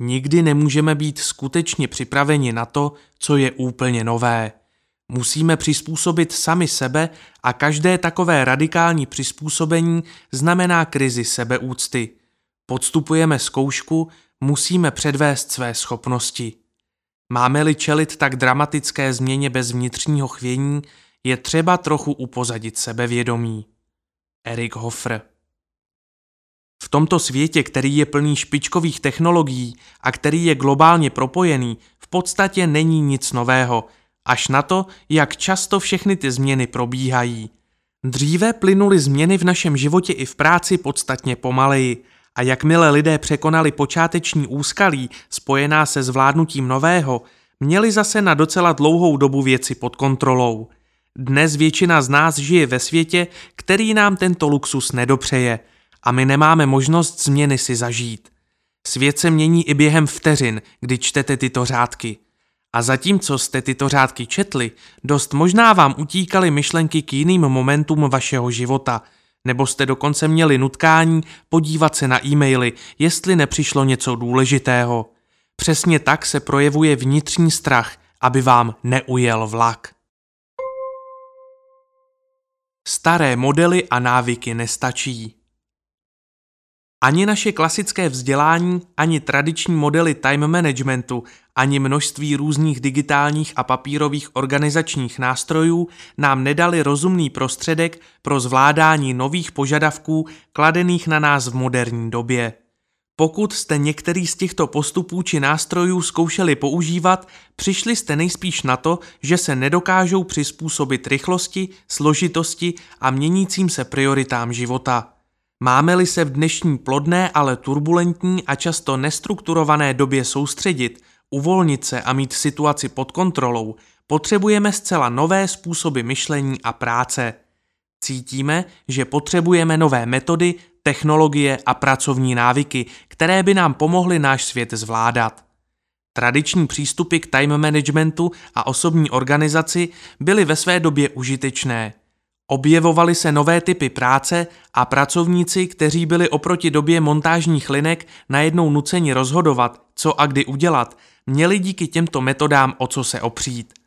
Nikdy nemůžeme být skutečně připraveni na to, co je úplně nové. Musíme přizpůsobit sami sebe a každé takové radikální přizpůsobení znamená krizi sebeúcty. Podstupujeme zkoušku, musíme předvést své schopnosti. Máme-li čelit tak dramatické změně bez vnitřního chvění, je třeba trochu upozadit sebevědomí. Erik Hoffer. V tomto světě, který je plný špičkových technologií a který je globálně propojený, v podstatě není nic nového, až na to, jak často všechny ty změny probíhají. Dříve plynuly změny v našem životě i v práci podstatně pomaleji, a jakmile lidé překonali počáteční úskalí spojená se zvládnutím nového, měli zase na docela dlouhou dobu věci pod kontrolou. Dnes většina z nás žije ve světě, který nám tento luxus nedopřeje, a my nemáme možnost změny si zažít. Svět se mění i během vteřin, kdy čtete tyto řádky. A zatímco jste tyto řádky četli, dost možná vám utíkaly myšlenky k jiným momentům vašeho života, nebo jste dokonce měli nutkání podívat se na e-maily, jestli nepřišlo něco důležitého. Přesně tak se projevuje vnitřní strach, aby vám neujel vlak. Staré modely a návyky nestačí. Ani naše klasické vzdělání, ani tradiční modely time managementu, ani množství různých digitálních a papírových organizačních nástrojů nám nedali rozumný prostředek pro zvládání nových požadavků kladených na nás v moderní době. Pokud jste některý z těchto postupů či nástrojů zkoušeli používat, přišli jste nejspíš na to, že se nedokážou přizpůsobit rychlosti, složitosti a měnícím se prioritám života. Máme-li se v dnešní plodné, ale turbulentní a často nestrukturované době soustředit, uvolnit se a mít situaci pod kontrolou, potřebujeme zcela nové způsoby myšlení a práce. Cítíme, že potřebujeme nové metody, technologie a pracovní návyky, které by nám pomohly náš svět zvládat. Tradiční přístupy k time managementu a osobní organizaci byly ve své době užitečné. Objevovaly se nové typy práce a pracovníci, kteří byli oproti době montážních linek najednou nuceni rozhodovat, co a kdy udělat, měli díky těmto metodám o co se opřít.